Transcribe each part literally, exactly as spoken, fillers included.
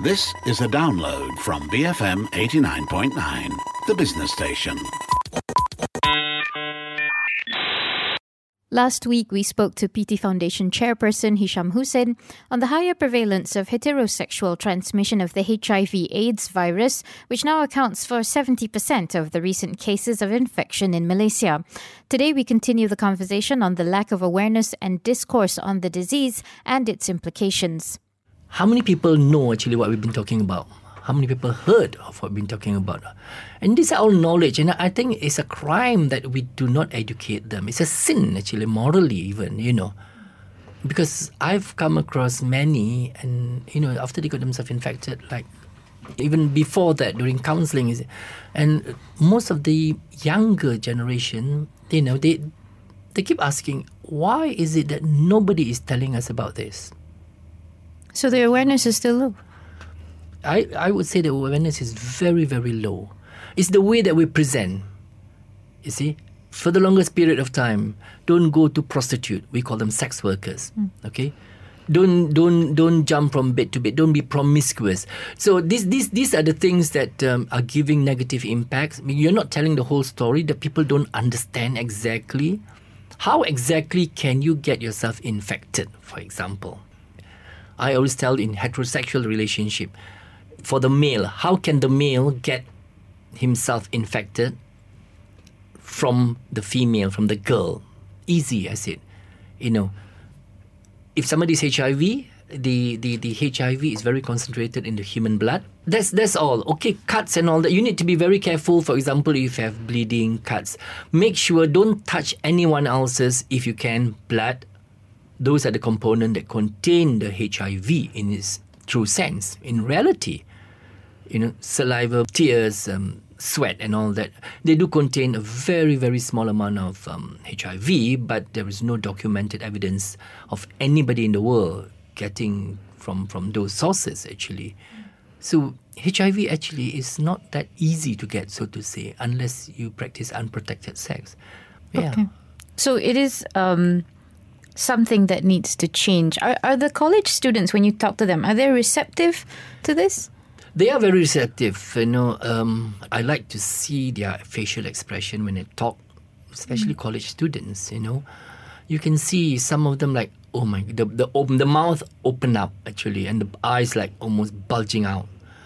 This is a download from B F M eighty-nine point nine, the business station. Last week, we spoke to P T Foundation chairperson Hisham Hussein on the higher prevalence of heterosexual transmission of the H I V AIDS virus, which now accounts for seventy percent of the recent cases of infection in Malaysia. Today, we continue the conversation on the lack of awareness and discourse on the disease and its implications. How many people know actually what we've been talking about? How many people heard of what we've been talking about? And these are all knowledge, and I think it's a crime that we do not educate them. It's a sin, actually, morally even, you know. Because I've come across many, and, you know, after they got themselves infected, like, even before that, during counselling, and most of the younger generation, you know, they they keep asking, why is it that nobody is telling us about this? So the awareness is still low? I, I would say the awareness is very, very low. It's the way that we present. You see, for the longest period of time, don't go to prostitute. We call them sex workers. Mm. Okay, don't don't don't jump from bed to bed. Don't be promiscuous. So these these these are the things that um, are giving negative impacts. I mean, you're not telling the whole story. The people don't understand exactly how exactly can you get yourself infected. For example, I always tell in heterosexual relationship. For the male, how can the male get himself infected from the female, from the girl? Easy, I said. You know, if somebody is H I V, the, the, the H I V is very concentrated in the human blood. That's that's all. Okay, cuts and all that. You need to be very careful. For example, if you have bleeding, cuts, make sure don't touch anyone else's, if you can, blood. Those are the components that contain the H I V in its true sense. In reality, you know, saliva, tears, um, sweat and all that, they do contain a very, very small amount of um, H I V, but there is no documented evidence of anybody in the world getting from, from those sources, actually. So H I V actually is not that easy to get, so to say, unless you practice unprotected sex. Yeah. Okay. So it is um, something that needs to change. Are, are the college students, when you talk to them, are they receptive to this? They are very receptive, you know. Um, I like to see their facial expression when they talk, especially mm. college students, you know. You can see some of them like, oh my, the the, open, the mouth open up, actually, and the eyes like almost bulging out.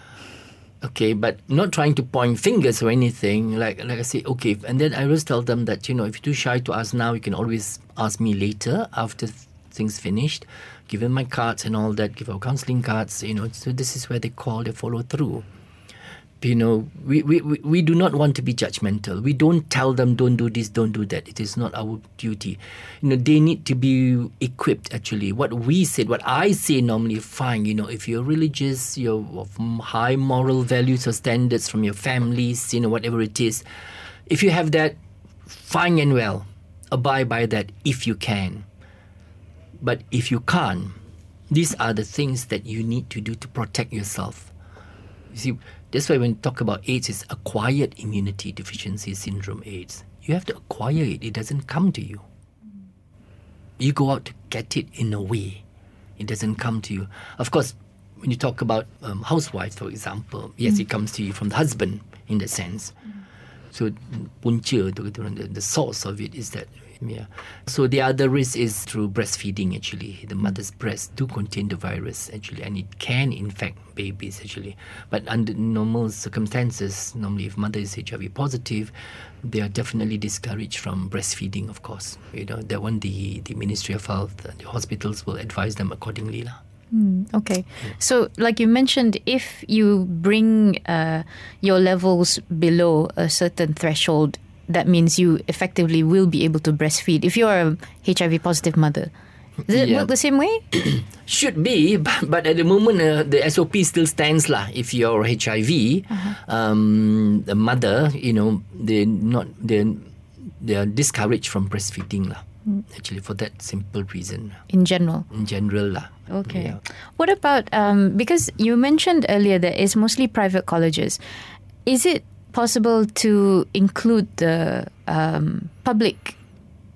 Okay, but not trying to point fingers or anything. Like like I say, okay, and then I always tell them that, you know, if you're too shy to ask now, you can always ask me later after things finished. Give them my cards and all that, give our counselling cards, you know, so this is where they call, they follow through. You know, we, we, we, we do not want to be judgmental. We don't tell them, don't do this, don't do that. It is not our duty. You know, they need to be equipped, actually. What we said, what I say normally, fine, you know, if you're religious, you're of high moral values or standards from your families, you know, whatever it is, if you have that, fine and well, abide by that if you can. But if you can't, these are the things that you need to do to protect yourself. You see, that's why when we talk about AIDS, it's acquired immunity deficiency syndrome AIDS. You have to acquire it. It doesn't come to you. You go out to get it in a way. It doesn't come to you. Of course, when you talk about um, housewives, for example, yes, mm. it comes to you from the husband in that sense. Mm. So, punca, the, the source of it is that. Yeah. So the other risk is through breastfeeding, actually. The mother's breasts do contain the virus, actually, and it can infect babies, actually. But under normal circumstances, normally if mother is H I V positive, they are definitely discouraged from breastfeeding, of course. You know, that one, the, the Ministry of Health, the hospitals will advise them accordingly. lah. Mm, okay. Yeah. So, like you mentioned, if you bring uh, your levels below a certain threshold, that means you effectively will be able to breastfeed if you're a H I V positive mother. Does it yeah. work the same way? Should be, but, but at the moment uh, the S O P still stands lah. If you're H I V, uh-huh. um, the mother, you know, they're not they're they are discouraged from breastfeeding lah. Mm. Actually, for that simple reason. In general. In general lah. Okay. Yeah. What about um, because you mentioned earlier that it's mostly private colleges. Is it possible to include the um, public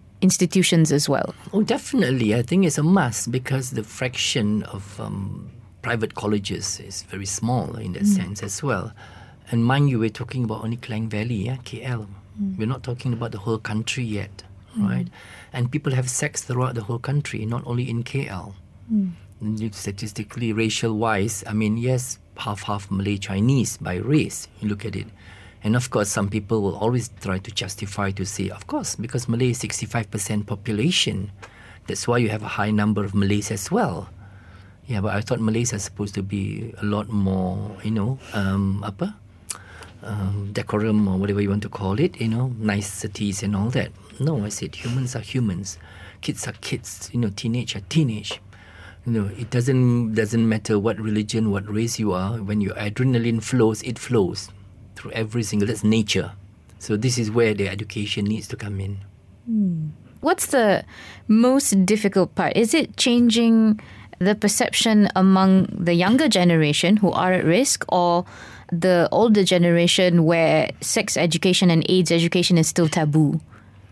institutions as well? Oh, definitely. I think it's a must because the fraction of um, private colleges is very small in that mm. sense as well. And mind you, we're talking about only Klang Valley, yeah, K L. Mm. We're not talking about the whole country yet, mm. right? And people have sex throughout the whole country, not only in K L. Mm. Statistically, racial-wise, I mean, yes, half-half Malay Chinese by race, you look at it. And of course, some people will always try to justify to say, of course, because Malay is sixty-five percent population. That's why you have a high number of Malays as well. Yeah, but I thought Malays are supposed to be a lot more, you know, um, apa? Um, decorum or whatever you want to call it, you know, niceties and all that. No, I said humans are humans. Kids are kids. You know, teenage are teenage. You know, it doesn't doesn't matter what religion, what race you are. When your adrenaline flows, it flows through every single. That's nature. So this is where the education needs to come in. Hmm. What's the most difficult part? Is it changing the perception among the younger generation who are at risk, or the older generation where sex education and AIDS education is still taboo?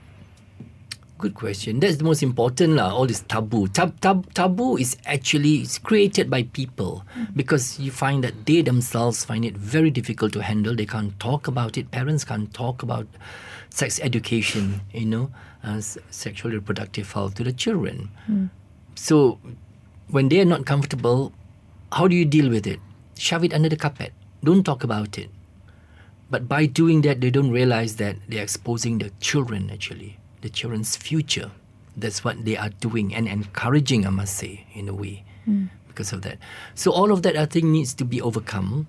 Good question. That's the most important lah. All this taboo. Tab, tab, taboo is actually it's created by people mm-hmm. because you find that they themselves find it very difficult to handle. They can't talk about it. Parents can't talk about sex education, you know, uh, sexual reproductive health to the children. Mm. So when they are not comfortable, how do you deal with it? Shove it under the carpet. Don't talk about it. But by doing that, they don't realize that they're exposing the children actually. The children's future. That's what they are doing and encouraging, I must say, in a way, mm. because of that. So all of that, I think, needs to be overcome.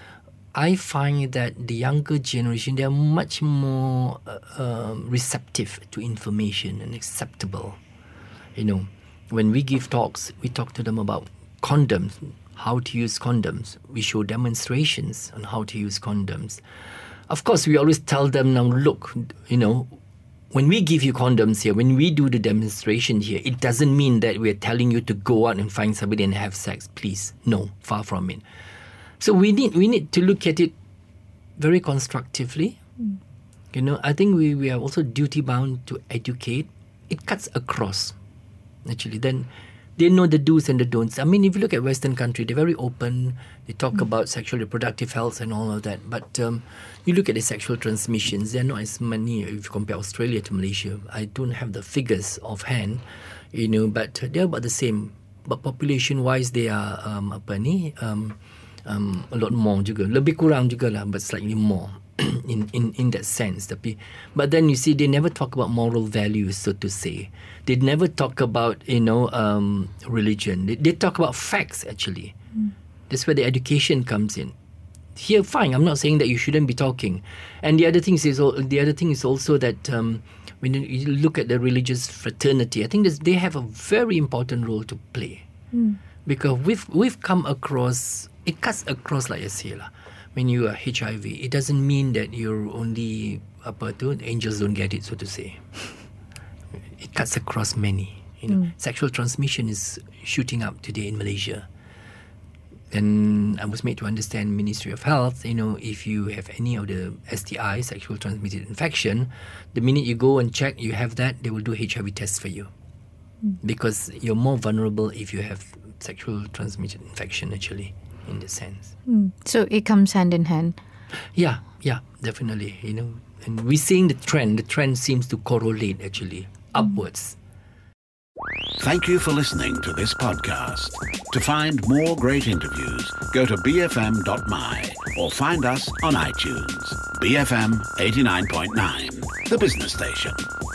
I find that the younger generation, they are much more uh, uh, receptive to information and acceptable. You know, when we give talks, we talk to them about condoms, how to use condoms. We show demonstrations on how to use condoms. Of course, we always tell them, now look, you know, when we give you condoms here, when we do the demonstration here, it doesn't mean that we're telling you to go out and find somebody and have sex. Please, no, far from it. So we need we need to look at it very constructively. Mm. You know, I think we, we are also duty bound to educate. It cuts across, actually. Then they know the do's and the don'ts. I mean, if you look at Western country, they're very open. They talk mm. about sexual reproductive health and all of that. But um, you look at the sexual transmissions, they're not as many if you compare Australia to Malaysia. I don't have the figures offhand, you know, but they're about the same. But population-wise, they are um, apa ni, um, um, a lot more juga. Lebih kurang juga lah, but slightly more in, in, in that sense. Tapi, but then you see, they never talk about moral values, so to say. They never talk about, you know, um, religion. They, they talk about facts, actually. Mm. That's where the education comes in. Here, fine. I'm not saying that you shouldn't be talking. And the other thing is, the other thing is also that um, when you look at the religious fraternity, I think they have a very important role to play. Mm. Because we've we've come across, it cuts across, like I say lah. When you are H I V, it doesn't mean that you're only apa tu, angels don't get it, so to say. It cuts across many. You know, mm. sexual transmission is shooting up today in Malaysia. And I was made to understand Ministry of Health, you know, if you have any of the S T I, sexual transmitted infection, the minute you go and check you have that, they will do H I V tests for you. Mm. Because you're more vulnerable if you have sexual transmitted infection, actually, in the sense. Mm. So it comes hand in hand. Yeah, yeah, definitely. You know, and we're seeing the trend. The trend seems to correlate, actually, upwards. Thank you for listening to this podcast. To find more great interviews, go to b f m dot m y or find us on iTunes. B F M eighty-nine point nine, the business station.